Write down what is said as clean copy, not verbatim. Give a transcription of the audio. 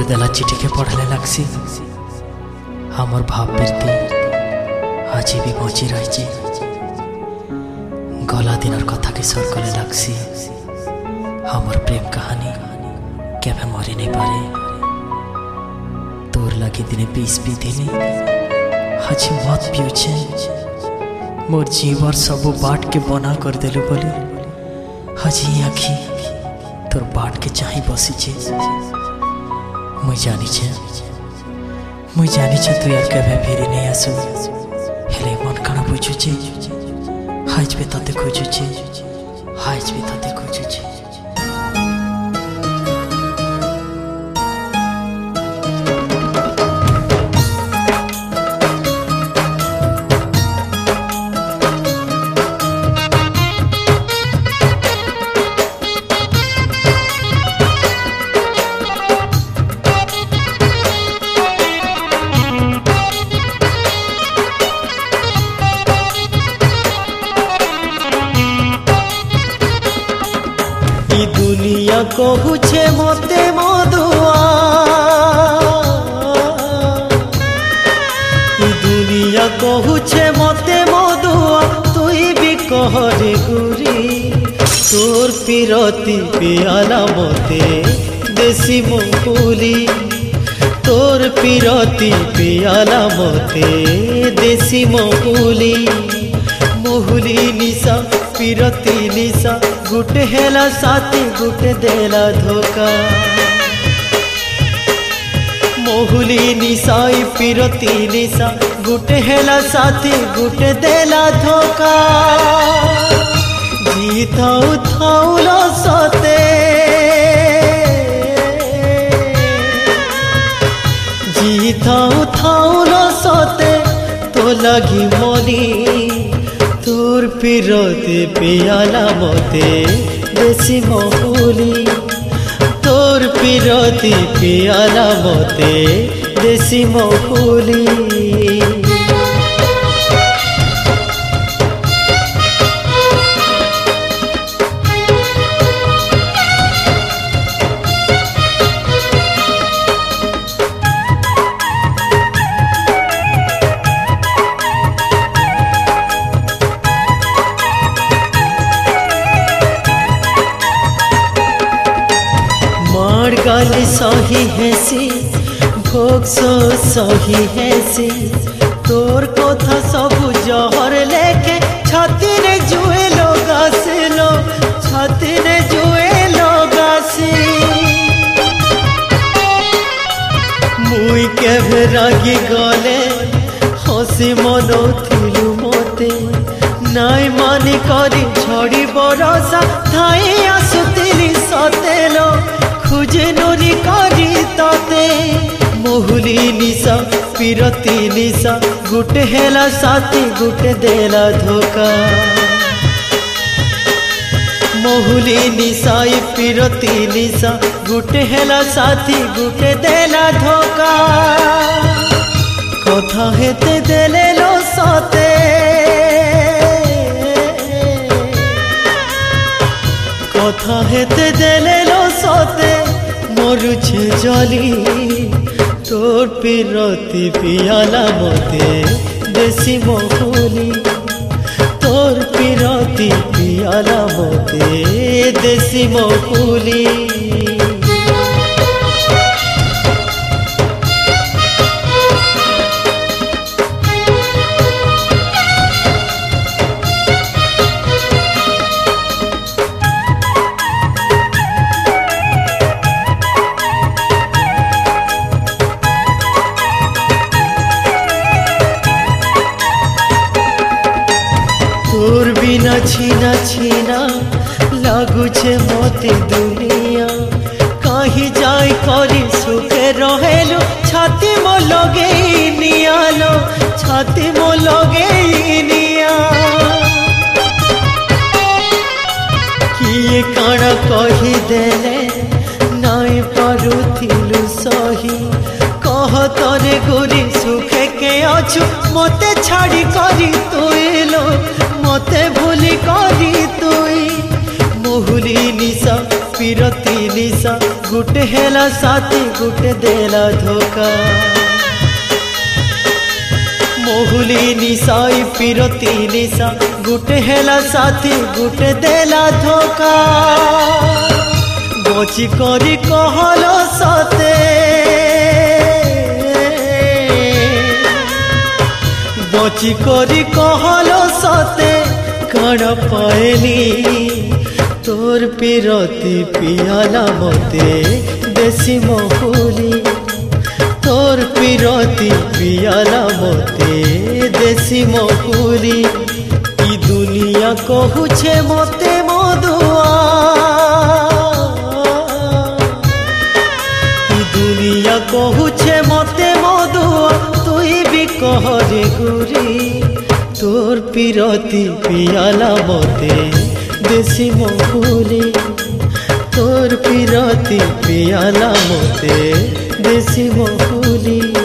देला चिठी के पढ़ले लगसी हमर भाव प्रीति आज भी बची रही गला दिनर कथा के सर कले लगसी हमर प्रेम कहानी केबे मरी नहीं पारे तोर लगी दिने 20 पी दिने आज मत पिउछे मोर जीवर सब बाट के बना कर देलु बोली आज आखि तोर बाट के चाही बसी मुई जानी छे तू यार केबे फेरी नहीं आसु हेले मन काना बुझुछे हाज भी तते खोजुछे हाज भी तते खोजुछे दुनिया कहुछे मते मधुआ दुनिया कहुछे मते मधुआ तुई भी कहरे गुरी तोर पिरती पियाला मते देसी मुकुली तोर पिरती पियाला मते देसी मुकुली मुहुली निशा पिरती निशा गुटे हेला साथी गुटे देला धोखा मोहुली निशाई पिरती निशा गुटे हेला साथी गुटे देला धोखा जी थाऊ थाऊ लो सोते जी थाऊ थाऊ लो सोते तो लगी मोनी तोर पिरती पियाला मते देसी महुली तोर पिरती पियाला मते देसी महुली गाली सही हैसी भोग सही हैसी तोर कथा सब जहर लेके छाती रे जुए लोग आसिलो छाती रे जुए लोग आसी मुई केभे रागी गले हसी मनो थिलु मते नाई मानी करी छड़ी बरसा थाई आसुतिली सतेलो खुजे नोरी करी ताते मोहुली निशा पिरती निशा गुटे हेला साथी गुटे देला धोखा मोहुली निशाई पिरती निशा गुटे हेला साथी गुटे देला धोखा कथा हेते देले लो साते कथा हेते देले लो सोते मरुछे जली तोर पिरती पियाला मते देसी महुली तोर पिरती पियाला मते देसी महुली तोर बिना छीना छीना लागुछे मोती दुनिया कहीं जाई करी सुखे रहेलो छाती मो लगे नियालो छाती मो लगे निया किए काना कही देले नाई पारुथिलु सही कह तरे गोरी सुखे के अछु मते छाड़ी करी तुइलो मते भूली करी तुई मोहुली निशा पिरती निशा गुटे हेला साथी गुटे देला धोखा मोहुली निशाई पिरती निशा गुटे हेला साथी गुटे देला धोखा बची करी कहलो सते बची करी कहलो सते कण पाएली तोर पिरती पियाला मते देसी महुली तोर पिरती पियाला मते देसी महुली ई दुनिया कहूछे मते मधुआ ई दुनिया कहूछे मते मधुआ तुई भी कह रे गुरी तोर पिरती पियाला मते देसी महुली तोर पिरती पियाला मते देसी महुली।